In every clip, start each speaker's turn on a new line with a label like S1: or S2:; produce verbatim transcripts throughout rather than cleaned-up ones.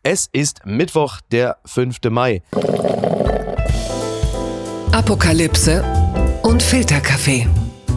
S1: Es ist Mittwoch, der fünfte Mai.
S2: Apokalypse und Filterkaffee.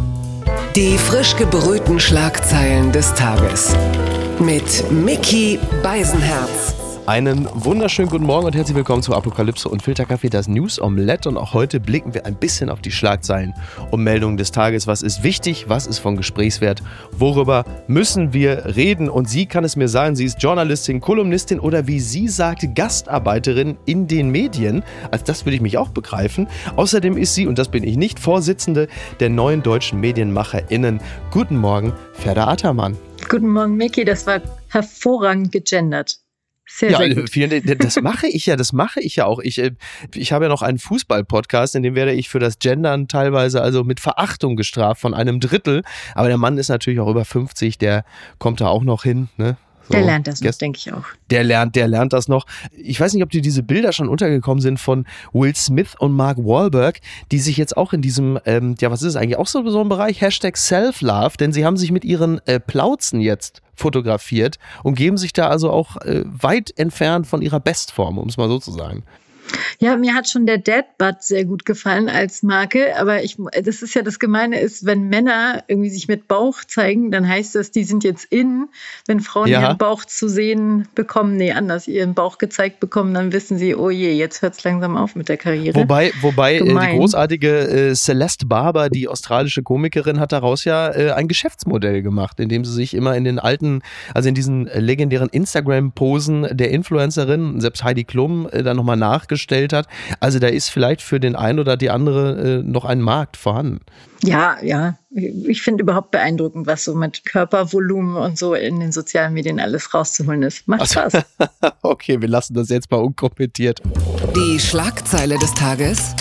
S2: Die frisch gebrühten Schlagzeilen des Tages. Mit Micky Beisenherz.
S1: Einen wunderschönen guten Morgen und herzlich willkommen zu Apokalypse und Filterkaffee, das News Omelette. Und auch heute blicken wir ein bisschen auf die Schlagzeilen und Meldungen des Tages. Was ist wichtig? Was ist von Gesprächswert? Worüber müssen wir reden? Und sie kann es mir sagen, sie ist Journalistin, Kolumnistin oder wie sie sagt, Gastarbeiterin in den Medien. Also das würde ich mich auch begreifen. Außerdem ist sie, und das bin ich nicht, Vorsitzende der neuen deutschen MedienmacherInnen. Guten Morgen, Ferda Ataman.
S3: Guten Morgen, Micky. Das war hervorragend gegendert. Sehr,
S1: ja,
S3: sehr gut.
S1: Vielen, das mache ich ja, das mache ich ja auch. Ich, ich habe ja noch einen Fußball-Podcast, in dem werde ich für das Gendern teilweise also mit Verachtung gestraft von einem Drittel. Aber der Mann ist natürlich auch über fünfzig, der kommt da auch noch hin, ne? So,
S3: der lernt das noch, denke ich auch.
S1: Der lernt, der lernt das noch. Ich weiß nicht, ob dir diese Bilder schon untergekommen sind von Will Smith und Mark Wahlberg, die sich jetzt auch in diesem, ähm, ja, was ist es eigentlich, auch so, so ein Bereich, Hashtag Self-Love, denn sie haben sich mit ihren äh, Plauzen jetzt fotografiert und geben sich da also auch äh, weit entfernt von ihrer Bestform, um es mal so zu sagen.
S3: Ja, mir hat schon der Dad-Butt sehr gut gefallen als Marke, aber ich, das ist ja das Gemeine ist, wenn Männer irgendwie sich mit Bauch zeigen, dann heißt das, die sind jetzt in. Wenn Frauen ja. ihren Bauch zu sehen bekommen, nee, anders, ihren Bauch gezeigt bekommen, dann wissen sie, oh je, jetzt hört es langsam auf mit der Karriere.
S1: Wobei, wobei äh, die großartige äh, Celeste Barber, die australische Komikerin, hat daraus ja äh, ein Geschäftsmodell gemacht, indem sie sich immer in den alten, also in diesen äh, legendären Instagram-Posen der Influencerin, selbst Heidi Klum, äh, dann nochmal nachgestellt hat. Also da ist vielleicht für den einen oder die andere äh, noch ein Markt vorhanden.
S3: Ja, ja. Ich finde überhaupt beeindruckend, was so mit Körpervolumen und so in den sozialen Medien alles rauszuholen ist. Macht Spaß.
S1: Okay, wir lassen das jetzt mal unkommentiert.
S2: Die Schlagzeile des Tages.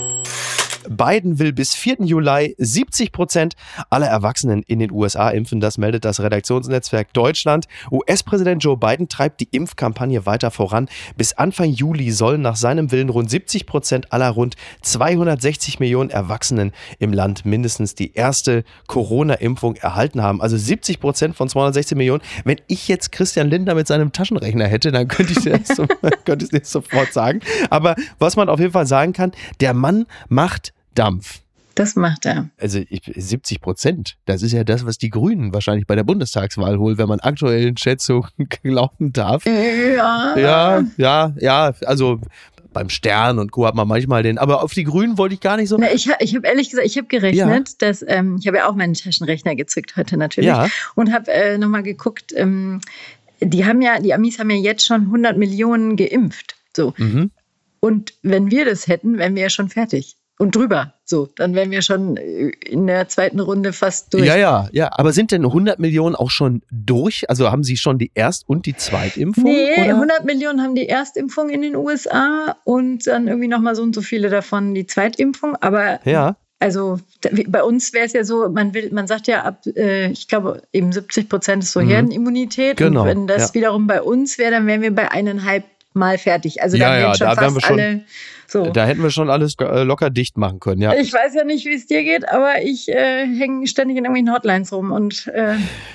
S1: Biden will bis vierten Juli siebzig Prozent aller Erwachsenen in den U S A impfen. Das meldet das Redaktionsnetzwerk Deutschland. U S-Präsident Joe Biden treibt die Impfkampagne weiter voran. Bis Anfang Juli sollen nach seinem Willen rund siebzig Prozent aller rund zweihundertsechzig Millionen Erwachsenen im Land mindestens die erste Corona-Impfung erhalten haben. Also siebzig Prozent von zweihundertsechzig Millionen. Wenn ich jetzt Christian Lindner mit seinem Taschenrechner hätte, dann könnte ich dir das, so, könnte ich das sofort sagen. Aber was man auf jeden Fall sagen kann, der Mann macht Dampf.
S3: Das macht er.
S1: Also siebzig Prozent, das ist ja das, was die Grünen wahrscheinlich bei der Bundestagswahl holen, wenn man aktuellen Schätzungen glauben darf.
S3: Ja.
S1: Ja, ja, ja, also beim Stern und Co. hat man manchmal den, aber auf die Grünen wollte ich gar nicht so.
S3: Na, ich ich habe ehrlich gesagt, ich habe gerechnet, ja. dass, ähm, ich habe ja auch meinen Taschenrechner gezückt heute natürlich
S1: ja.
S3: und habe äh, nochmal geguckt, ähm, die haben ja, die Amis haben ja jetzt schon hundert Millionen geimpft. So.
S1: Mhm. Und
S3: wenn wir das hätten, wären wir ja schon fertig. Und drüber, so, dann wären wir schon in der zweiten Runde fast durch.
S1: Ja, ja, ja, aber sind denn hundert Millionen auch schon durch? Also haben Sie schon die Erst- und die Zweitimpfung?
S3: Nee,
S1: oder?
S3: hundert Millionen haben die Erstimpfung in den U S A und dann irgendwie nochmal so und so viele davon die Zweitimpfung, aber
S1: ja.
S3: Also bei uns wäre es ja so, man will, man sagt ja ab, äh, ich glaube eben siebzig Prozent ist so
S1: mhm.
S3: Herdenimmunität.
S1: Genau.
S3: Und wenn das
S1: ja.
S3: wiederum bei uns wäre, dann wären wir bei eineinhalb Mal fertig. Also
S1: ja,
S3: dann wären
S1: ja,
S3: schon
S1: da
S3: fast
S1: wir schon,
S3: alle so.
S1: Da hätten wir schon alles locker dicht machen können, ja.
S3: Ich weiß ja nicht, wie es dir geht, aber ich äh, hänge ständig in irgendwelchen Hotlines rum und äh,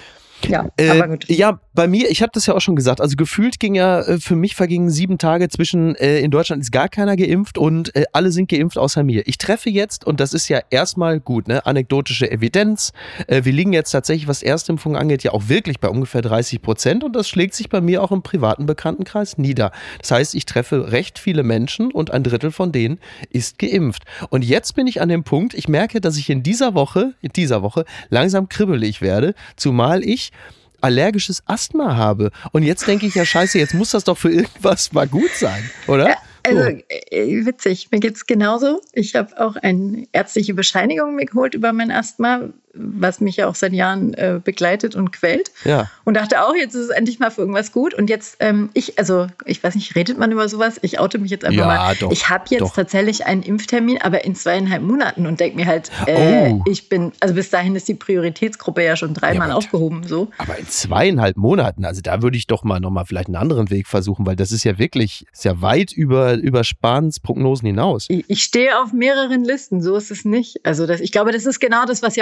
S3: ja,
S1: äh,
S3: aber gut.
S1: Ja, bei mir, ich habe das ja auch schon gesagt, also gefühlt ging ja, äh, für mich vergingen sieben Tage zwischen, äh, in Deutschland ist gar keiner geimpft und äh, alle sind geimpft außer mir. Ich treffe jetzt, und das ist ja erstmal gut, ne, anekdotische Evidenz, äh, wir liegen jetzt tatsächlich, was Erstimpfung angeht, ja auch wirklich bei ungefähr dreißig Prozent und das schlägt sich bei mir auch im privaten Bekanntenkreis nieder. Das heißt, ich treffe recht viele Menschen und ein Drittel von denen ist geimpft. Und jetzt bin ich an dem Punkt, ich merke, dass ich in dieser Woche, in dieser Woche langsam kribbelig werde, zumal ich allergisches Asthma habe. Und jetzt denke ich ja, scheiße, jetzt muss das doch für irgendwas mal gut sein, oder?
S3: Ja, also äh, witzig, mir geht's genauso. Ich habe auch eine ärztliche Bescheinigung mir geholt über mein Asthma, was mich ja auch seit Jahren äh, begleitet und quält.
S1: Ja.
S3: Und dachte auch, jetzt ist es endlich mal für irgendwas gut. Und jetzt, ähm, ich, also ich weiß nicht, redet man über sowas? Ich oute mich jetzt einfach
S1: ja,
S3: mal.
S1: Doch,
S3: ich habe jetzt
S1: doch.
S3: tatsächlich einen Impftermin, aber in zweieinhalb Monaten und denke mir halt, äh,
S1: oh.
S3: ich bin, also bis dahin ist die Prioritätsgruppe ja schon dreimal
S1: ja,
S3: aufgehoben. So.
S1: Aber in zweieinhalb Monaten, also da würde ich doch mal nochmal vielleicht einen anderen Weg versuchen, weil das ist ja wirklich, ist ja weit über, über Spahns Prognosen hinaus.
S3: Ich, ich stehe auf mehreren Listen, so ist es nicht. Also das, ich glaube, das ist genau das, was ja auch gerade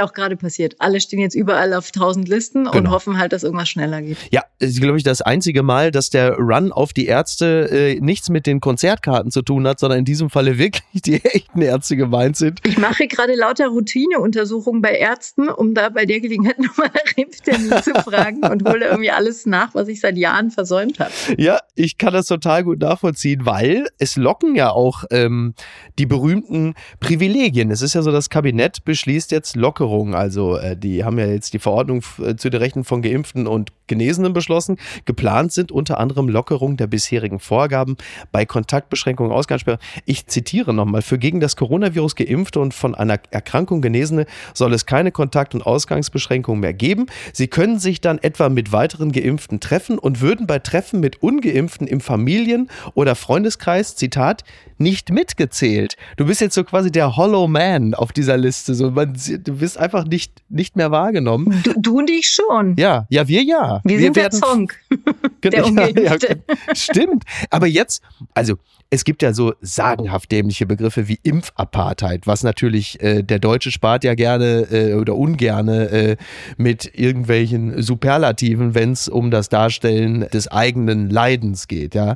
S3: passiert. Alle stehen jetzt überall auf tausend Listen und genau. hoffen halt, dass irgendwas schneller geht.
S1: Ja, ist, glaube ich, das einzige Mal, dass der Run auf die Ärzte äh, nichts mit den Konzertkarten zu tun hat, sondern in diesem Falle wirklich die echten Ärzte gemeint sind.
S3: Ich mache gerade lauter Routineuntersuchungen bei Ärzten, um da bei der Gelegenheit nochmal nach Impftermin zu fragen und hole irgendwie alles nach, was ich seit Jahren versäumt habe.
S1: Ja, ich kann das total gut nachvollziehen, weil es locken ja auch ähm, die berühmten Privilegien. Es ist ja so, das Kabinett beschließt jetzt Lockerungen. Also äh, die haben ja jetzt die Verordnung f- zu den Rechten von Geimpften und Genesenen beschlossen. Geplant sind unter anderem Lockerungen der bisherigen Vorgaben bei Kontaktbeschränkungen, Ausgangssperren. Ich zitiere nochmal: Für gegen das Coronavirus Geimpfte und von einer Erkrankung Genesene soll es keine Kontakt- und Ausgangsbeschränkungen mehr geben. Sie können sich dann etwa mit weiteren Geimpften treffen und würden bei Treffen mit Ungeimpften im Familien- oder Freundeskreis, Zitat, nicht mitgezählt. Du bist jetzt so quasi der Hollow Man auf dieser Liste. So, man, du bist einfach nicht, nicht mehr wahrgenommen.
S3: Du, du und ich schon.
S1: Ja, ja, wir ja.
S3: Wir, wir sind werden, der Song. Der Ungeimpfte.
S1: Ja, ja, stimmt. Aber jetzt, also es gibt ja so sagenhaft dämliche Begriffe wie Impfapartheid, was natürlich äh, der Deutsche spart ja gerne äh, oder ungerne äh, mit irgendwelchen Superlativen, wenn es um das Darstellen des eigenen Leidens geht. Ja.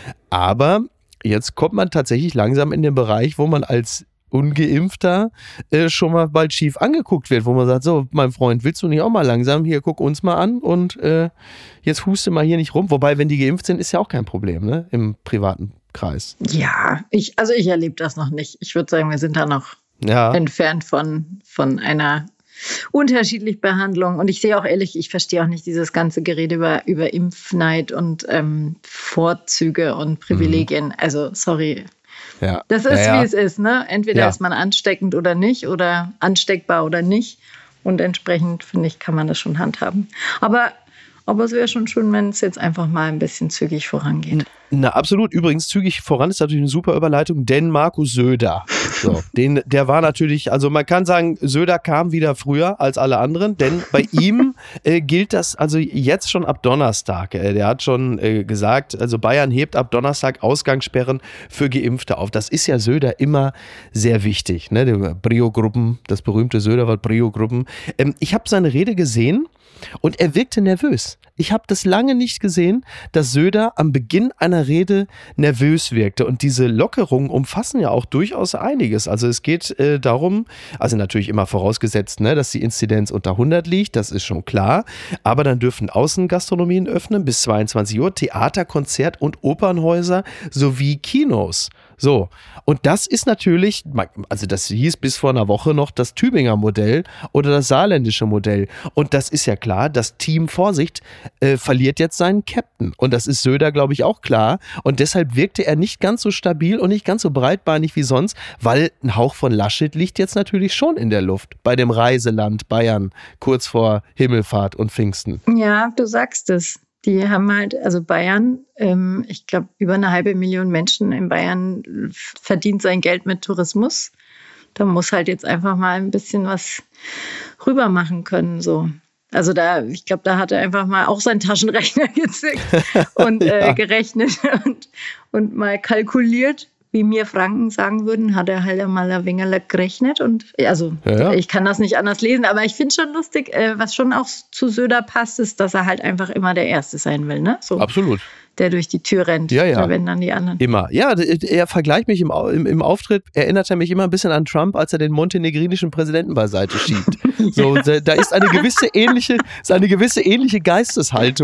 S1: Aber jetzt kommt man tatsächlich langsam in den Bereich, wo man als Ungeimpfter äh, schon mal bald schief angeguckt wird, wo man sagt, so, mein Freund, willst du nicht auch mal langsam, hier, guck uns mal an und äh, jetzt huste mal hier nicht rum. Wobei, wenn die geimpft sind, ist ja auch kein Problem, ne, im privaten Kreis.
S3: Ja, ich, also ich erlebe das noch nicht. Ich würde sagen, wir sind da noch
S1: ja.
S3: entfernt von, von einer unterschiedlichen Behandlung. Und ich sehe auch ehrlich, ich verstehe auch nicht dieses ganze Gerede über, über Impfneid und ähm, Vorzüge und Privilegien. Mhm. Also, sorry.
S1: Ja.
S3: Das ist,
S1: ja, ja.
S3: wie es ist, ne? Entweder
S1: ja.
S3: ist man ansteckend oder nicht oder ansteckbar oder nicht. Und entsprechend, finde ich, kann man das schon handhaben. Aber, aber es wäre schon schön, wenn es jetzt einfach mal ein bisschen zügig vorangeht.
S1: Na, absolut. Übrigens, zügig voran ist natürlich eine super Überleitung, denn Markus Söder, so, den, der war natürlich, also man kann sagen, Söder kam wieder früher als alle anderen, denn bei ihm äh, gilt das also jetzt schon ab Donnerstag. Äh, der hat schon äh, gesagt, also Bayern hebt ab Donnerstag Ausgangssperren für Geimpfte auf. Das ist ja Söder immer sehr wichtig, ne? Die Brio-Gruppen, das berühmte Söderwort Brio-Gruppen. Ähm, ich habe seine Rede gesehen und er wirkte nervös. Ich habe das lange nicht gesehen, dass Söder am Beginn einer Rede nervös wirkte. Und diese Lockerungen umfassen ja auch durchaus einiges. Also es geht äh, darum, also natürlich immer vorausgesetzt, ne, dass die Inzidenz unter hundert liegt, das ist schon klar. Aber dann dürfen Außengastronomien öffnen bis zweiundzwanzig Uhr, Theater, Konzert- und Opernhäuser sowie Kinos. So, und das ist natürlich, also das hieß bis vor einer Woche noch das Tübinger Modell oder das saarländische Modell. Und das ist ja klar, das Team Vorsicht äh, verliert jetzt seinen Captain. Und das ist Söder, glaube ich, auch klar. Und deshalb wirkte er nicht ganz so stabil und nicht ganz so breitbeinig wie sonst, weil ein Hauch von Laschet liegt jetzt natürlich schon in der Luft bei dem Reiseland Bayern kurz vor Himmelfahrt und Pfingsten.
S3: Ja, du sagst es. Die haben halt, also Bayern, ähm, ich glaube, über eine halbe Million Menschen in Bayern verdient sein Geld mit Tourismus. Da muss halt jetzt einfach mal ein bisschen was rüber machen können, so. Also da, ich glaube, da hat er einfach mal auch seinen Taschenrechner gezückt und ja. äh, gerechnet und, und mal kalkuliert. Wie mir Franken sagen würden, hat er halt mal ein wenig gerechnet. Und also ja, ja. ich kann das nicht anders lesen, aber ich finde es schon lustig, äh, was schon auch zu Söder passt, ist, dass er halt einfach immer der Erste sein will, ne? So.
S1: Absolut.
S3: Der durch die Tür rennt,
S1: ja, ja.
S3: wenn dann die anderen.
S1: Immer. Ja, er vergleicht mich im, im, im Auftritt, erinnert er mich immer ein bisschen an Trump, als er den montenegrinischen Präsidenten beiseite schiebt. So, ja. Da ist eine gewisse ähnliche, ist eine gewisse ähnliche Geisteshaltung.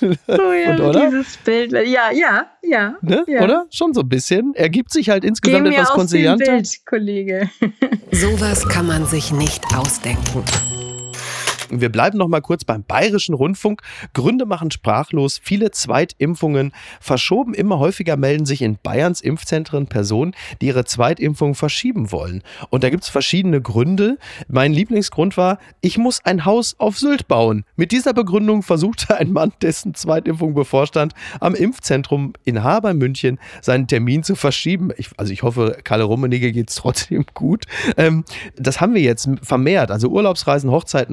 S3: Oh ja,
S1: und, oder?
S3: Dieses Bild. Ja, ja, ja,
S1: ne?
S3: ja.
S1: Oder? Schon so ein bisschen. Er gibt sich halt insgesamt
S3: Geh
S1: etwas
S3: mir
S1: konzilianter.
S3: Bild, Kollege.
S2: Sowas kann man sich nicht ausdenken.
S1: Wir bleiben noch mal kurz beim Bayerischen Rundfunk. Gründe machen sprachlos. Viele Zweitimpfungen verschoben. Immer häufiger melden sich in Bayerns Impfzentren Personen, die ihre Zweitimpfung verschieben wollen. Und da gibt es verschiedene Gründe. Mein Lieblingsgrund war, ich muss ein Haus auf Sylt bauen. Mit dieser Begründung versuchte ein Mann, dessen Zweitimpfung bevorstand, am Impfzentrum in Haar bei München seinen Termin zu verschieben. Ich, also ich hoffe, Kalle Rummenigge geht es trotzdem gut. Ähm, das haben wir jetzt vermehrt. Also Urlaubsreisen, Hochzeiten, Fortbildung,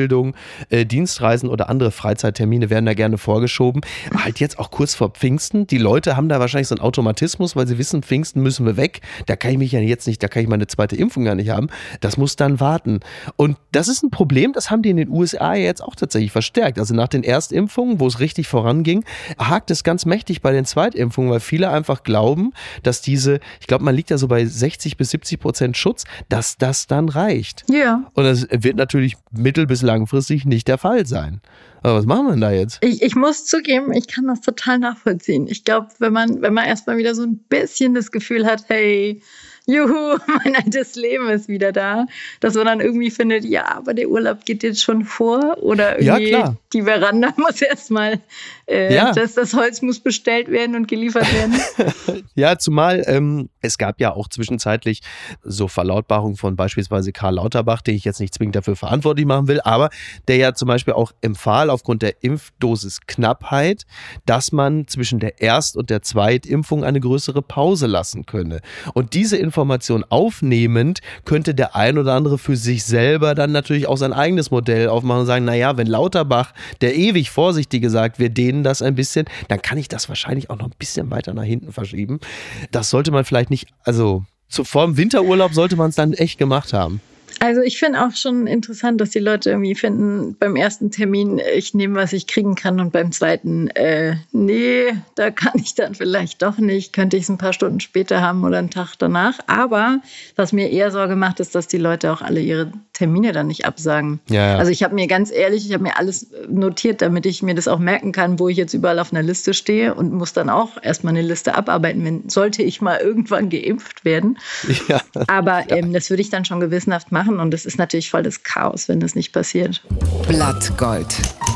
S1: Ausbildung, äh, Dienstreisen oder andere Freizeittermine werden da gerne vorgeschoben. Halt jetzt auch kurz vor Pfingsten. Die Leute haben da wahrscheinlich so einen Automatismus, weil sie wissen, Pfingsten müssen wir weg. Da kann ich mich ja jetzt nicht, da kann ich meine zweite Impfung gar nicht haben. Das muss dann warten. Und das ist ein Problem, das haben die in den U S A jetzt auch tatsächlich verstärkt. Also nach den Erstimpfungen, wo es richtig voranging, hakt es ganz mächtig bei den Zweitimpfungen, weil viele einfach glauben, dass diese, ich glaube, man liegt ja so bei sechzig bis siebzig Prozent Schutz, dass das dann reicht.
S3: Ja.
S1: Und das wird natürlich mittel- bis langfristig nicht der Fall sein. Aber was machen wir denn da jetzt?
S3: Ich, ich muss zugeben, ich kann das total nachvollziehen. Ich glaube, wenn man, wenn man erstmal wieder so ein bisschen das Gefühl hat, hey, juhu, mein altes Leben ist wieder da, dass man dann irgendwie findet, ja, aber der Urlaub geht jetzt schon vor oder irgendwie
S1: ja, klar.
S3: Die Veranda muss erstmal, äh, ja. das, das Holz muss bestellt werden und geliefert werden.
S1: Ja, zumal ähm, es gab ja auch zwischenzeitlich so Verlautbarungen von beispielsweise Karl Lauterbach, den ich jetzt nicht zwingend dafür verantwortlich machen will, aber der ja zum Beispiel auch empfahl aufgrund der Impfdosisknappheit, dass man zwischen der Erst- und der Zweitimpfung eine größere Pause lassen könne. Und diese Information aufnehmend, könnte der ein oder andere für sich selber dann natürlich auch sein eigenes Modell aufmachen und sagen, naja, wenn Lauterbach, der ewig Vorsichtige sagt, wir dehnen das ein bisschen, dann kann ich das wahrscheinlich auch noch ein bisschen weiter nach hinten verschieben. Das sollte man vielleicht nicht, also vor dem Winterurlaub sollte man es dann echt gemacht haben.
S3: Also ich finde auch schon interessant, dass die Leute irgendwie finden, beim ersten Termin, ich nehme, was ich kriegen kann und beim zweiten, äh, nee, da kann ich dann vielleicht doch nicht, könnte ich es ein paar Stunden später haben oder einen Tag danach. Aber was mir eher Sorge macht, ist, dass die Leute auch alle ihre Termine dann nicht absagen.
S1: Ja, ja.
S3: Also ich habe mir ganz ehrlich, ich habe mir alles notiert, damit ich mir das auch merken kann, wo ich jetzt überall auf einer Liste stehe und muss dann auch erstmal eine Liste abarbeiten, wenn, sollte ich mal irgendwann geimpft werden.
S1: Ja.
S3: Aber ähm, das würde ich dann schon gewissenhaft machen. Und das ist natürlich voll das Chaos, wenn das nicht passiert.
S2: Blattgold.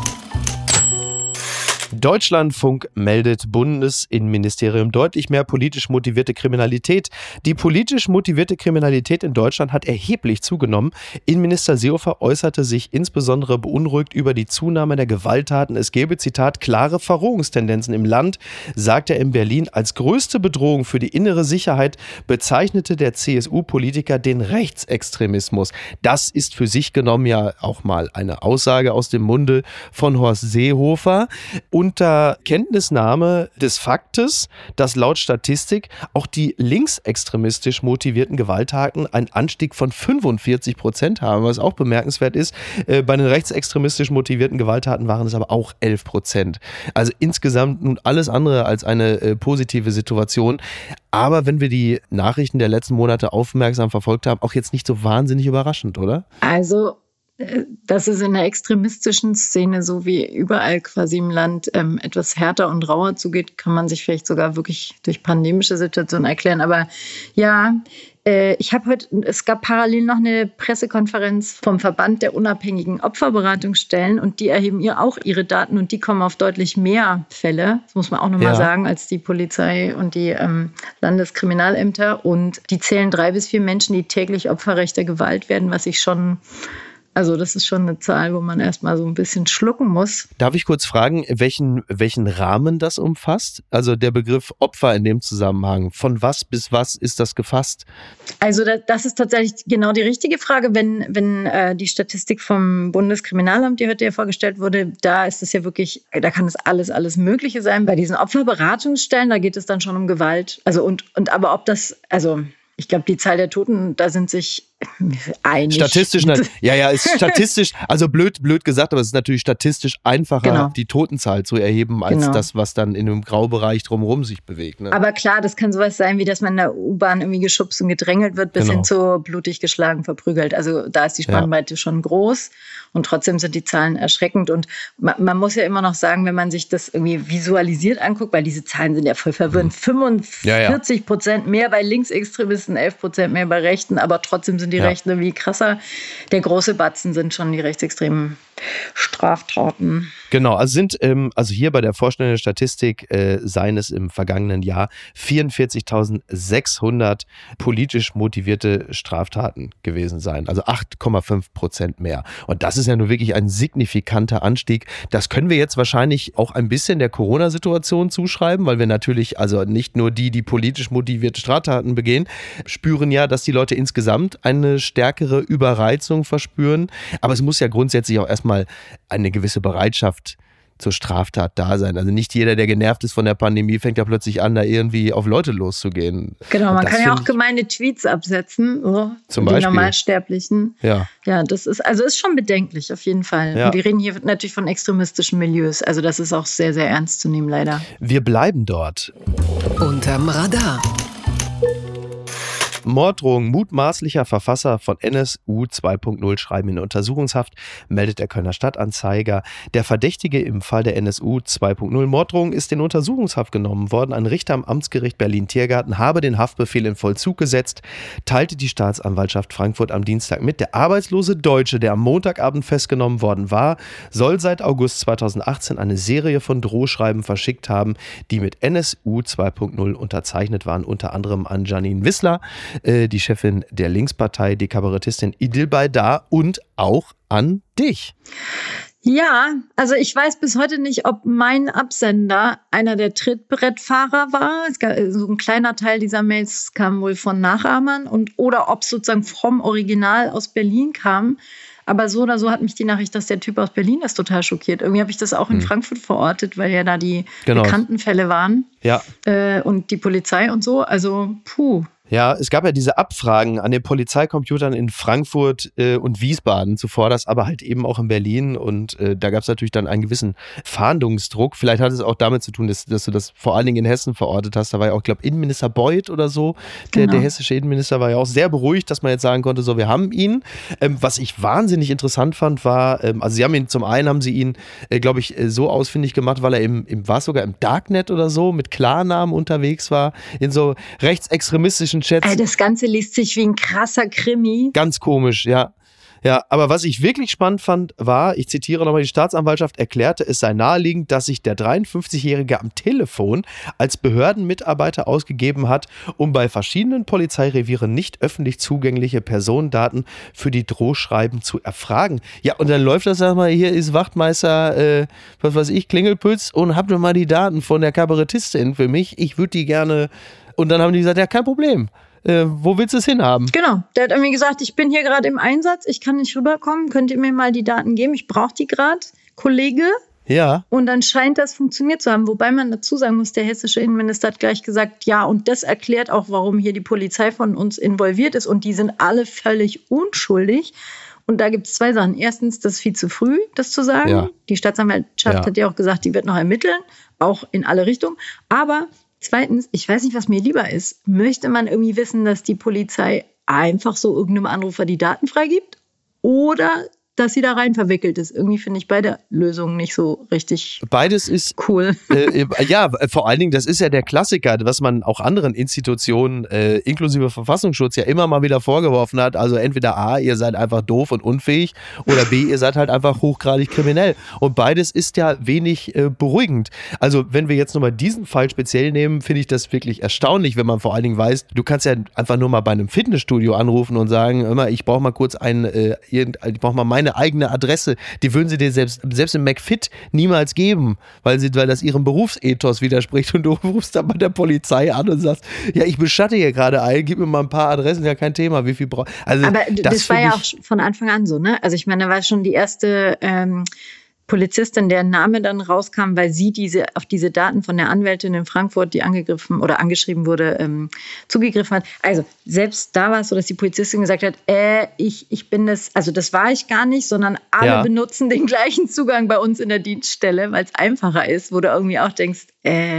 S1: Deutschlandfunk meldet, Bundesinnenministerium deutlich mehr politisch motivierte Kriminalität. Die politisch motivierte Kriminalität in Deutschland hat erheblich zugenommen. Innenminister Seehofer äußerte sich insbesondere beunruhigt über die Zunahme der Gewalttaten. Es gebe, Zitat, klare Verrohungstendenzen im Land, sagt er in Berlin. Als größte Bedrohung für die innere Sicherheit bezeichnete der C S U-Politiker den Rechtsextremismus. Das ist für sich genommen ja auch mal eine Aussage aus dem Munde von Horst Seehofer. Unter Kenntnisnahme des Faktes, dass laut Statistik auch die linksextremistisch motivierten Gewalttaten einen Anstieg von fünfundvierzig Prozent haben, was auch bemerkenswert ist. Bei den rechtsextremistisch motivierten Gewalttaten waren es aber auch elf Prozent. Also insgesamt nun alles andere als eine äh, positive Situation. Aber wenn wir die Nachrichten der letzten Monate aufmerksam verfolgt haben, auch jetzt nicht so wahnsinnig überraschend, oder?
S3: Also dass es in der extremistischen Szene, so wie überall quasi im Land, ähm, etwas härter und rauer zugeht, kann man sich vielleicht sogar wirklich durch pandemische Situationen erklären. Aber ja, äh, ich habe heute, es gab parallel noch eine Pressekonferenz vom Verband der unabhängigen Opferberatungsstellen und die erheben ihr auch ihre Daten und die kommen auf deutlich mehr Fälle, das muss man auch nochmal
S1: ja.
S3: sagen, als die Polizei und die ähm, Landeskriminalämter. Und die zählen drei bis vier Menschen, die täglich Opfer rechter Gewalt werden, was ich schon... Also das ist schon eine Zahl, wo man erstmal so ein bisschen schlucken muss.
S1: Darf ich kurz fragen, welchen, welchen Rahmen das umfasst? Also der Begriff Opfer in dem Zusammenhang. Von was bis was ist das gefasst?
S3: Also das ist tatsächlich genau die richtige Frage. Wenn, wenn äh, die Statistik vom Bundeskriminalamt, die heute ja vorgestellt wurde, da ist es ja wirklich, da kann es alles, alles Mögliche sein. Bei diesen Opferberatungsstellen, da geht es dann schon um Gewalt. Also und, und aber ob das, also ich glaube, die Zahl der Toten, da sind sich einig.
S1: Statistisch, ja, ja, ist statistisch, also blöd, blöd gesagt, aber es ist natürlich statistisch einfacher, genau. die Totenzahl zu erheben, als genau. das, was dann in einem Graubereich drumherum sich bewegt. Ne?
S3: Aber klar, das kann sowas sein, wie dass man in der U-Bahn irgendwie geschubst und gedrängelt wird, bis genau. hin zu blutig geschlagen, verprügelt. Also da ist die Spannweite ja. schon groß und trotzdem sind die Zahlen erschreckend. Und man, man muss ja immer noch sagen, wenn man sich das irgendwie visualisiert anguckt, weil diese Zahlen sind ja voll verwirrend. Mhm. fünfundvierzig Prozent ja, ja. mehr bei Linksextremisten, elf Prozent mehr bei Rechten, aber trotzdem sind die ja. Rechten irgendwie krasser. Der große Batzen sind schon die Rechtsextremen Straftaten.
S1: Genau, also sind ähm, also hier bei der vorstellenden Statistik äh, seien es im vergangenen Jahr vierundvierzigtausendsechshundert politisch motivierte Straftaten gewesen sein, also acht Komma fünf Prozent mehr. Und das ist ja nur wirklich ein signifikanter Anstieg. Das können wir jetzt wahrscheinlich auch ein bisschen der Corona-Situation zuschreiben, weil wir natürlich, also nicht nur die, die politisch motivierte Straftaten begehen, spüren ja, dass die Leute insgesamt eine stärkere Überreizung verspüren. Aber es muss ja grundsätzlich auch erstmal eine gewisse Bereitschaft zur Straftat da sein. Also nicht jeder, der genervt ist von der Pandemie, fängt ja plötzlich an, da irgendwie auf Leute loszugehen.
S3: Genau, man kann ja auch gemeine Tweets absetzen, so,
S1: zum
S3: die
S1: Beispiel.
S3: Normalsterblichen.
S1: Ja.
S3: Ja, das ist, also ist schon bedenklich, auf jeden Fall.
S1: Ja.
S3: Und wir reden hier natürlich von extremistischen Milieus. Also das ist auch sehr, sehr ernst zu nehmen, leider.
S1: Wir bleiben dort.
S2: Unterm Radar.
S1: Morddrohungen mutmaßlicher Verfasser von N S U zwei Punkt null schreiben in Untersuchungshaft, meldet der Kölner Stadtanzeiger. Der Verdächtige im Fall der N S U zwei Punkt null Morddrohung ist in Untersuchungshaft genommen worden. Ein Richter am Amtsgericht Berlin-Tiergarten habe den Haftbefehl in Vollzug gesetzt, teilte die Staatsanwaltschaft Frankfurt am Dienstag mit. Der arbeitslose Deutsche, der am Montagabend festgenommen worden war, soll seit August zweitausendachtzehn eine Serie von Drohschreiben verschickt haben, die mit N S U zwei Punkt null unterzeichnet waren, unter anderem an Janine Wissler, die Chefin der Linkspartei, die Kabarettistin Idil Baydar und auch an dich.
S3: Ja, also ich weiß bis heute nicht, ob mein Absender einer der Trittbrettfahrer war. Es gab, so ein kleiner Teil dieser Mails kam wohl von Nachahmern und oder ob es sozusagen vom Original aus Berlin kam. Aber so oder so hat mich die Nachricht, dass der Typ aus Berlin ist, total schockiert. Irgendwie habe ich das auch in hm. Frankfurt verortet, weil ja da die genau. bekannten Fälle waren.
S1: Ja.
S3: Äh, und die Polizei und so. Also, puh.
S1: Ja, es gab ja diese Abfragen an den Polizeicomputern in Frankfurt äh, und Wiesbaden zuvor, das aber halt eben auch in Berlin und äh, da gab es natürlich dann einen gewissen Fahndungsdruck. Vielleicht hat es auch damit zu tun, dass, dass du das vor allen Dingen in Hessen verortet hast. Da war ja auch, ich glaube, Innenminister Beuth oder so. Der, genau. der hessische Innenminister war ja auch sehr beruhigt, dass man jetzt sagen konnte, so, wir haben ihn. Ähm, was ich wahnsinnig interessant fand, war, ähm, also sie haben ihn, zum einen haben sie ihn, äh, glaube ich, so ausfindig gemacht, weil er im, im war es sogar im Darknet oder so, mit Klarnamen unterwegs war, in so rechtsextremistischen Chats.
S3: Also das Ganze liest sich wie ein krasser Krimi.
S1: Ganz komisch, ja. Ja, aber was ich wirklich spannend fand, war, ich zitiere nochmal, die Staatsanwaltschaft erklärte, es sei naheliegend, dass sich der dreiundfünfzigjährige am Telefon als Behördenmitarbeiter ausgegeben hat, um bei verschiedenen Polizeirevieren nicht öffentlich zugängliche Personendaten für die Drohschreiben zu erfragen. Ja, und dann läuft das, sag mal, hier ist Wachtmeister, äh, was weiß ich, Klingelpütz und habt ihr mal die Daten von der Kabarettistin für mich? Ich würde die gerne... Und dann haben die gesagt, ja, kein Problem. Äh, wo willst du es hinhaben?
S3: Genau, der hat irgendwie gesagt, ich bin hier gerade im Einsatz, ich kann nicht rüberkommen, könnt ihr mir mal die Daten geben? Ich brauche die gerade, Kollege.
S1: Ja.
S3: Und dann scheint das funktioniert zu haben. Wobei man dazu sagen muss, der hessische Innenminister hat gleich gesagt, ja, und das erklärt auch, warum hier die Polizei von uns involviert ist. Und die sind alle völlig unschuldig. Und da gibt es zwei Sachen. Erstens, das ist viel zu früh, das zu sagen. Ja. Die Staatsanwaltschaft ja. hat ja auch gesagt, die wird noch ermitteln, auch in alle Richtungen. Aber zweitens, ich weiß nicht, was mir lieber ist. Möchte man irgendwie wissen, dass die Polizei einfach so irgendeinem Anrufer die Daten freigibt? Oder dass sie da rein verwickelt ist? Irgendwie finde ich beide Lösungen nicht so richtig
S1: Beides ist
S3: cool.
S1: Äh, ja, vor allen Dingen, das ist ja der Klassiker, was man auch anderen Institutionen, äh, inklusive Verfassungsschutz, ja immer mal wieder vorgeworfen hat. Also entweder A, ihr seid einfach doof und unfähig oder B, ihr seid halt einfach hochgradig kriminell. Und beides ist ja wenig äh, beruhigend. Also wenn wir jetzt nochmal diesen Fall speziell nehmen, finde ich das wirklich erstaunlich, wenn man vor allen Dingen weiß, du kannst ja einfach nur mal bei einem Fitnessstudio anrufen und sagen, immer, ich brauche mal kurz einen, äh, ich brauche mal meine eigene Adresse, die würden sie dir selbst, selbst im McFit niemals geben, weil, sie, weil das ihrem Berufsethos widerspricht und du rufst dann bei der Polizei an und sagst, ja, ich beschatte hier gerade ein, gib mir mal ein paar Adressen, ja kein Thema, wie viel braucht. Also,
S3: aber das,
S1: das
S3: war ja auch von Anfang an so, ne? Also ich meine, da war schon die erste ähm, Polizistin, deren Name dann rauskam, weil sie diese auf diese Daten von der Anwältin in Frankfurt, die angegriffen oder angeschrieben wurde, ähm, zugegriffen hat. Also selbst da war es so, dass die Polizistin gesagt hat, äh, ich, ich bin das, also das war ich gar nicht, sondern alle ja. benutzen den gleichen Zugang bei uns in der Dienststelle, weil es einfacher ist, wo du irgendwie auch denkst,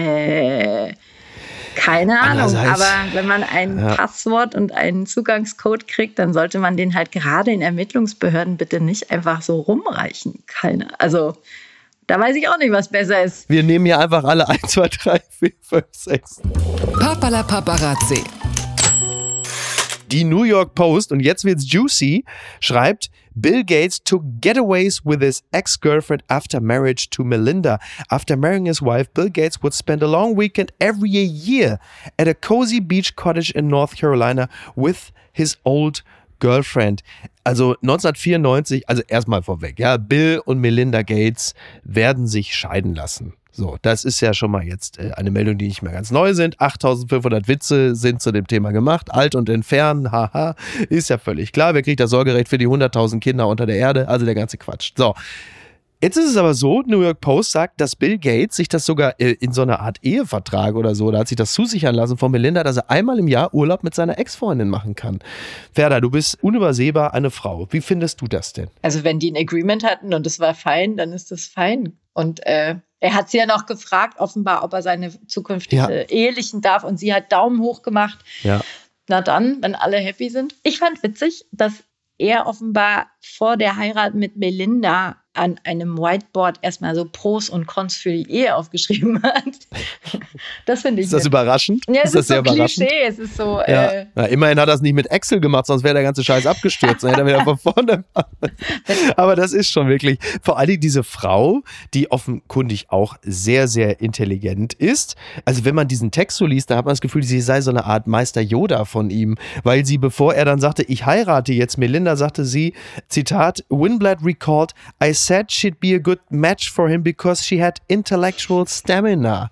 S3: äh, keine Ahnung, aber wenn man ein ja. Passwort und einen Zugangscode kriegt, dann sollte man den halt gerade in Ermittlungsbehörden bitte nicht einfach so rumreichen. Keine, also da weiß ich auch nicht, was besser ist.
S1: Wir nehmen hier einfach alle eins, zwei, drei, vier, fünf, sechs.
S2: Papala Paparazzi.
S1: Die New York Post, und jetzt wird's juicy, schreibt, Bill Gates took getaways with his ex-girlfriend after marriage to Melinda. After marrying his wife, Bill Gates would spend a long weekend every year at a cozy beach cottage in North Carolina with his old girlfriend. Also neunzehnhundertvierundneunzig, also erstmal vorweg, ja, Bill und Melinda Gates werden sich scheiden lassen. So, das ist ja schon mal jetzt äh, eine Meldung, die nicht mehr ganz neu sind. achttausendfünfhundert Witze sind zu dem Thema gemacht. Alt und entfernen, haha, ist ja völlig klar. Wer kriegt das Sorgerecht für die hunderttausend Kinder unter der Erde? Also der ganze Quatsch. So, jetzt ist es aber so, New York Post sagt, dass Bill Gates sich das sogar äh, in so einer Art Ehevertrag oder so, da hat sich das zusichern lassen von Melinda, dass er einmal im Jahr Urlaub mit seiner Ex-Freundin machen kann. Ferda, du bist unübersehbar eine Frau. Wie findest du das denn?
S3: Also wenn die ein Agreement hatten und es war fein, dann ist das fein. Und äh, er hat sie ja noch gefragt, offenbar, ob er seine zukünftige
S1: ja.
S3: ehelichen darf. Und sie hat Daumen hoch gemacht.
S1: Ja.
S3: Na dann, wenn alle happy sind. Ich fand witzig, dass er offenbar vor der Heirat mit Melinda an einem Whiteboard erstmal so Pros und Cons für die Ehe aufgeschrieben hat. Das finde ich.
S1: Ist das nett. Überraschend?
S3: Ja, es
S1: ist, das
S3: ist so
S1: sehr überraschend?
S3: Klischee. Es ist so.
S1: Ja.
S3: Äh,
S1: ja, immerhin hat er es nicht mit Excel gemacht, sonst wäre der ganze Scheiß abgestürzt. Dann hätte er wieder von vorne. Aber das ist schon wirklich, vor allem diese Frau, die offenkundig auch sehr, sehr intelligent ist. Also wenn man diesen Text so liest, da hat man das Gefühl, sie sei so eine Art Meister Yoda von ihm, weil sie, bevor er dann sagte, ich heirate jetzt Melinda, sagte sie, Zitat, Winblad recalled, I said she'd be a good match for him because she had intellectual stamina.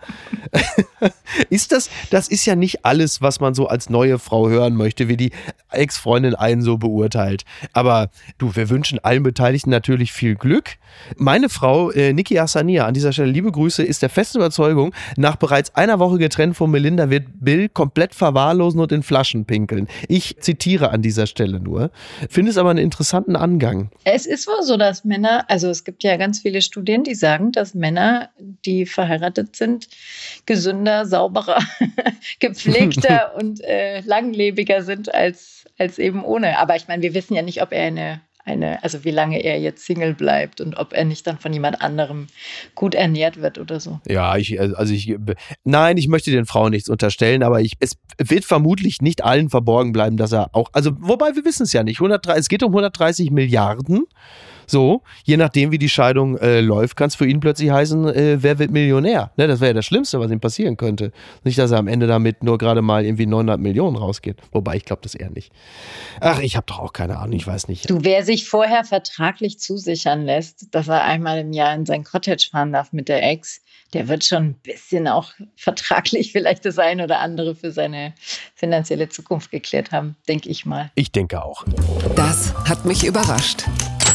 S1: Ist das, das ist ja nicht alles, was man so als neue Frau hören möchte, wie die Ex-Freundin einen so beurteilt. Aber du, wir wünschen allen Beteiligten natürlich viel Glück. Meine Frau, äh, Niki Hassania, an dieser Stelle liebe Grüße, ist der festen Überzeugung, nach bereits einer Woche getrennt von Melinda wird Bill komplett verwahrlosen und in Flaschen pinkeln. Ich zitiere an dieser Stelle nur. Finde es aber einen interessanten Angang.
S3: Es ist wohl so, dass Männer, also es gibt ja ganz viele Studien, die sagen, dass Männer, die verheiratet sind, gesünder, sauberer, gepflegter und äh, langlebiger sind als, als eben ohne. Aber ich meine, wir wissen ja nicht, ob er eine Eine, also wie lange er jetzt Single bleibt und ob er nicht dann von jemand anderem gut ernährt wird oder so.
S1: Ja, ich, also ich, nein, ich möchte den Frauen nichts unterstellen, aber ich, es wird vermutlich nicht allen verborgen bleiben, dass er auch, also wobei wir wissen es ja nicht, hundertdreißig, es geht um hundertdreißig Milliarden. So, je nachdem, wie die Scheidung äh, läuft, kann es für ihn plötzlich heißen, äh, wer wird Millionär? Ne, das wäre ja das Schlimmste, was ihm passieren könnte. Nicht, dass er am Ende damit nur gerade mal irgendwie neunhundert Millionen rausgeht. Wobei, ich glaube das eher nicht. Ach, ich habe doch auch keine Ahnung, ich weiß nicht.
S3: Du, wer sich vorher vertraglich zusichern lässt, dass er einmal im Jahr in sein Cottage fahren darf mit der Ex, der wird schon ein bisschen auch vertraglich vielleicht das ein oder andere für seine finanzielle Zukunft geklärt haben, denke ich mal.
S1: Ich denke auch.
S2: Das hat mich überrascht.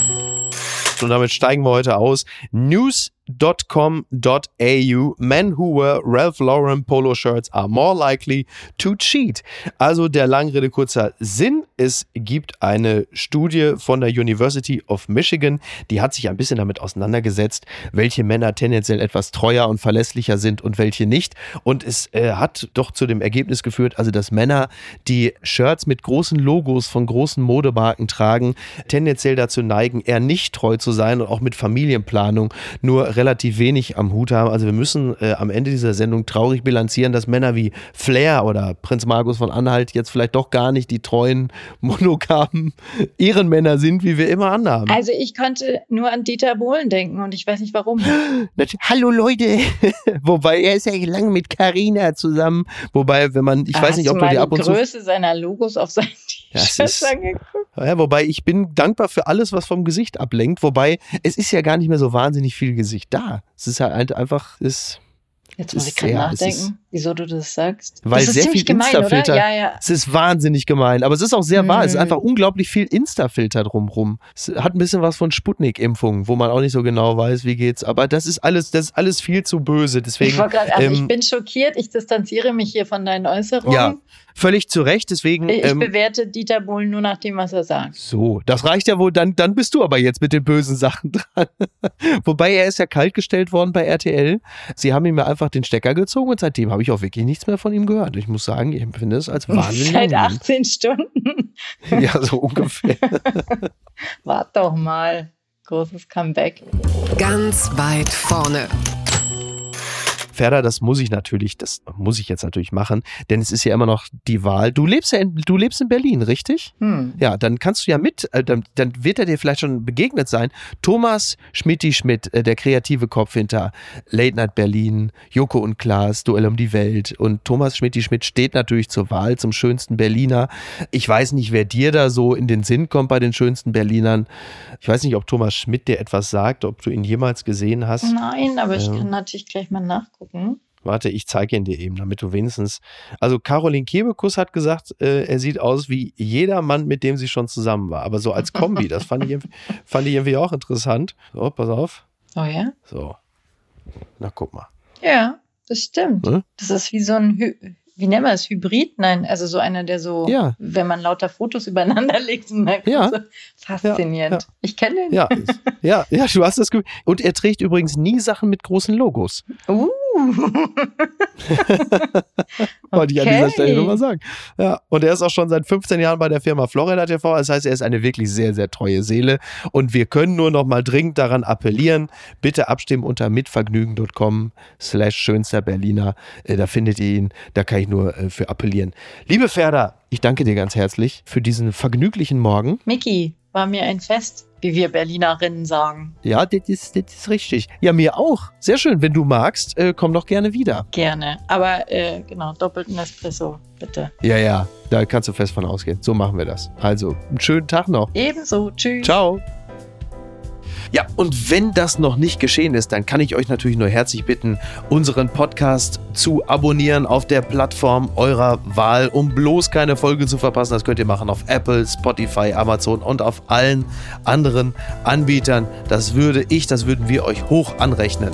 S1: Und damit steigen wir heute aus. News dot com dot a u. Men who wear Ralph Lauren Polo Shirts are more likely to cheat. Also der lange Rede, kurzer Sinn. Es gibt eine Studie von der University of Michigan, die hat sich ein bisschen damit auseinandergesetzt, welche Männer tendenziell etwas treuer und verlässlicher sind und welche nicht. Und es äh, hat doch zu dem Ergebnis geführt, also dass Männer, die Shirts mit großen Logos von großen Modemarken tragen, tendenziell dazu neigen, eher nicht treu zu sein und auch mit Familienplanung nur relativ wenig am Hut haben. Also wir müssen äh, am Ende dieser Sendung traurig bilanzieren, dass Männer wie Flair oder Prinz Markus von Anhalt jetzt vielleicht doch gar nicht die treuen, monogamen Ehrenmänner sind, wie wir immer anhaben.
S3: Also ich konnte nur an Dieter Bohlen denken und ich weiß nicht warum.
S1: Hallo Leute! Wobei, er ist ja lange mit Carina zusammen. Wobei, wenn man, ich
S3: ah,
S1: weiß nicht, ob du dir ab und
S3: zu... die Größe seiner Logos auf seinen T-Shirts angeguckt?
S1: Ja, wobei, ich bin dankbar für alles, was vom Gesicht ablenkt. Wobei, es ist ja gar nicht mehr so wahnsinnig viel Gesicht da. Es ist halt einfach, es
S3: Jetzt muss ich gerade nachdenken, wieso du das sagst.
S1: Weil
S3: das ist
S1: sehr viel
S3: gemein,
S1: Insta-Filter.
S3: Ja, ja.
S1: Es ist wahnsinnig gemein, aber es ist auch sehr
S3: mhm.
S1: wahr. Es ist einfach unglaublich viel Insta-Filter drumrum. Es hat ein bisschen was von Sputnik-Impfungen, wo man auch nicht so genau weiß, wie geht's. Aber das ist alles, das ist alles viel zu böse. Deswegen,
S3: ich, grad, also
S1: ähm,
S3: ich bin schockiert. Ich distanziere mich hier von deinen Äußerungen.
S1: Ja, völlig zu Recht. Deswegen,
S3: ich
S1: ähm,
S3: bewerte Dieter Bohlen nur nach dem, was er sagt.
S1: So, das reicht ja wohl. Dann, dann bist du aber jetzt mit den bösen Sachen dran. Wobei, er ist ja kaltgestellt worden bei R T L. Sie haben ihm ja einfach den Stecker gezogen und seitdem habe ich auch wirklich nichts mehr von ihm gehört. Ich muss sagen, ich empfinde es als wahnsinnig.
S3: Seit achtzehn Stunden.
S1: Ja, so ungefähr.
S3: Wart doch mal. Großes Comeback.
S2: Ganz weit vorne.
S1: Ferda, das muss ich natürlich, das muss ich jetzt natürlich machen, denn es ist ja immer noch die Wahl. Du lebst ja in, du lebst in Berlin, richtig? Hm. Ja, dann kannst du ja mit, äh, dann, dann wird er dir vielleicht schon begegnet sein. Thomas Schmitti-Schmidt, äh, der kreative Kopf hinter Late Night Berlin, Joko und Klaas, Duell um die Welt. Und Thomas Schmitti-Schmidt steht natürlich zur Wahl zum schönsten Berliner. Ich weiß nicht, wer dir da so in den Sinn kommt bei den schönsten Berlinern. Ich weiß nicht, ob Thomas Schmidt dir etwas sagt, ob du ihn jemals gesehen hast.
S3: Nein, aber ich ähm, kann natürlich gleich mal nachgucken.
S1: Warte, ich zeige ihn dir eben, damit du wenigstens... Also Caroline Kebekus hat gesagt, äh, er sieht aus wie jeder Mann, mit dem sie schon zusammen war. Aber so als Kombi, das fand ich, fand ich irgendwie auch interessant. So, pass auf.
S3: Oh ja?
S1: So. Na, guck mal.
S3: Ja, das stimmt. Hm? Das ist wie so ein... Hy- Wie nennen wir das? Hybrid? Nein, also so einer, der so, ja. wenn man lauter Fotos übereinander legt, und dann ja. so faszinierend. Ja, ja. Ich kenne den.
S1: Ja, ja, ja, du hast das Gefühl. Und er trägt übrigens nie Sachen mit großen Logos.
S3: Uh.
S1: Wollte ich an dieser Stelle nur mal sagen. Ja, und er ist auch schon seit fünfzehn Jahren bei der Firma Florida T V. Das heißt, er ist eine wirklich sehr, sehr treue Seele. Und wir können nur noch mal dringend daran appellieren, bitte abstimmen unter mitvergnügen.com slash schönster Berliner. Da findet ihr ihn. Da kann ich nur für appellieren. Liebe Ferda, ich danke dir ganz herzlich für diesen vergnüglichen Morgen.
S3: Miki, war mir ein Fest, wie wir Berlinerinnen sagen.
S1: Ja, das ist, das ist richtig. Ja, mir auch. Sehr schön. Wenn du magst, äh, komm doch gerne wieder.
S3: Gerne. Aber äh, genau, doppelten Espresso, bitte.
S1: Ja, ja. Da kannst du fest von ausgehen. So machen wir das. Also, einen schönen Tag noch.
S3: Ebenso. Tschüss.
S1: Ciao. Ja, und wenn das noch nicht geschehen ist, dann kann ich euch natürlich nur herzlich bitten, unseren Podcast zu abonnieren auf der Plattform eurer Wahl, um bloß keine Folge zu verpassen. Das könnt ihr machen auf Apple, Spotify, Amazon und auf allen anderen Anbietern. Das würde ich, das würden wir euch hoch anrechnen.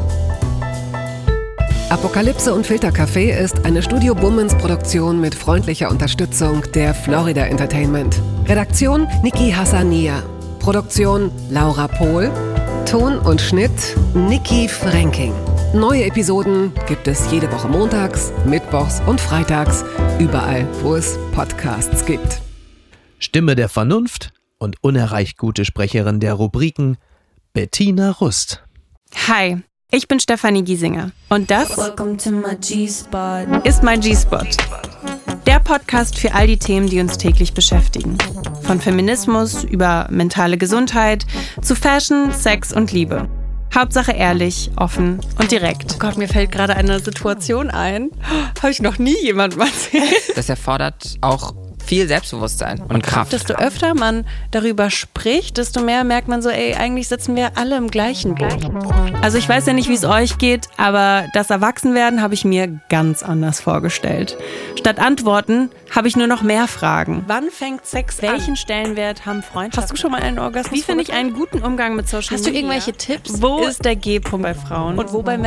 S2: Apokalypse und Filtercafé ist eine Studio Bummens Produktion mit freundlicher Unterstützung der Florida Entertainment. Redaktion Niki Hassania. Produktion Laura Pohl. Ton und Schnitt Niki Fränking. Neue Episoden gibt es jede Woche montags, mittwochs und freitags, überall, wo es Podcasts gibt.
S1: Stimme der Vernunft und unerreicht gute Sprecherin der Rubriken Bettina Rust.
S4: Hi, ich bin Stefanie Giesinger und das
S5: Welcome to my G-Spot.
S4: ist mein G-Spot. Der Podcast für all die Themen, die uns täglich beschäftigen. Von Feminismus über mentale Gesundheit zu Fashion, Sex und Liebe. Hauptsache ehrlich, offen und direkt. Oh Gott, mir fällt gerade eine Situation ein. Habe ich noch nie jemandem erzählt.
S6: Das erfordert auch viel Selbstbewusstsein und Kraft.
S4: Desto öfter man darüber spricht, desto mehr merkt man so, ey, eigentlich sitzen wir alle im gleichen Boot. Also ich weiß ja nicht, wie es euch geht, aber das Erwachsenwerden habe ich mir ganz anders vorgestellt. Statt Antworten habe ich nur noch mehr Fragen. Wann fängt Sex an? Welchen Stellenwert haben Freundschaften? Hast du schon mal einen Orgasmus? Wie finde ich einen guten Umgang mit Social Media?
S5: Hast du irgendwelche Tipps?
S4: Wo ist der G-Punkt bei Frauen und wo bei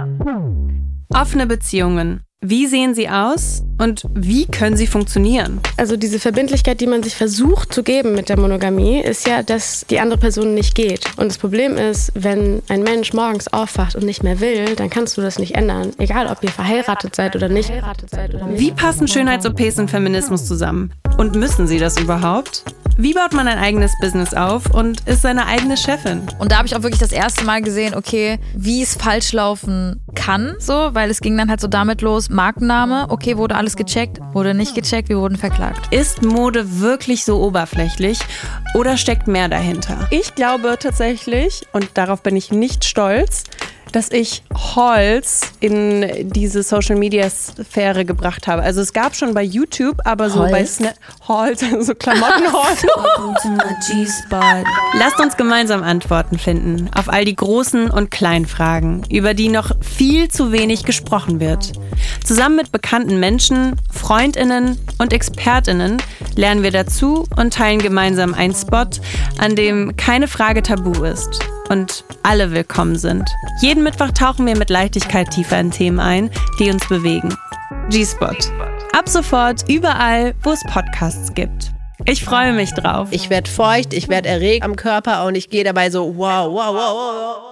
S4: Männern? Offene Beziehungen. Wie sehen sie aus und wie können sie funktionieren?
S7: Also diese Verbindlichkeit, die man sich versucht zu geben mit der Monogamie, ist ja, dass die andere Person nicht geht. Und das Problem ist, wenn ein Mensch morgens aufwacht und nicht mehr will, dann kannst du das nicht ändern. Egal, ob ihr verheiratet seid oder nicht.
S4: Wie passen Schönheits-O Ps und Feminismus zusammen? Und müssen sie das überhaupt? Wie baut man ein eigenes Business auf und ist seine eigene Chefin?
S5: Und da habe ich auch wirklich das erste Mal gesehen, okay, wie es falsch laufen kann, so, weil es ging dann halt so damit los, Markenname, okay, wurde alles gecheckt, wurde nicht gecheckt, wir wurden verklagt.
S4: Ist Mode wirklich so oberflächlich oder steckt mehr dahinter? Ich glaube tatsächlich, und darauf bin ich nicht stolz, dass ich Hauls in diese Social-Media-Sphäre gebracht habe. Also es gab schon bei YouTube, aber so Holz? bei Snap Hauls, so Klamotten-Hauls. Lasst uns gemeinsam Antworten finden auf all die großen und kleinen Fragen, über die noch viel zu wenig gesprochen wird. Zusammen mit bekannten Menschen, FreundInnen und ExpertInnen lernen wir dazu und teilen gemeinsam einen Spot, an dem keine Frage tabu ist und alle willkommen sind. Jeden Mittwoch tauchen wir mit Leichtigkeit tiefer in Themen ein, die uns bewegen. G-Spot. Ab sofort überall, wo es Podcasts gibt. Ich freue mich drauf.
S8: Ich werde feucht, ich werde erregt am Körper und ich gehe dabei so wow, wow, wow, wow.